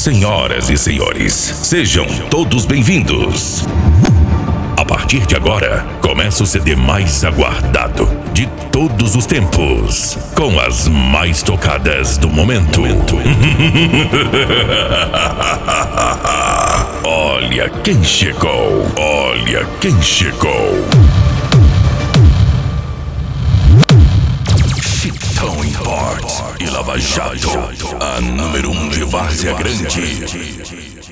Senhoras e senhores, sejam todos bem-vindos. A partir de agora, começa o CD mais aguardado de todos os tempos, com as mais tocadas do momento. Olha quem chegou, olha quem chegou. Chitão Import e Lava Jato, a número 1 de Várzea Grande.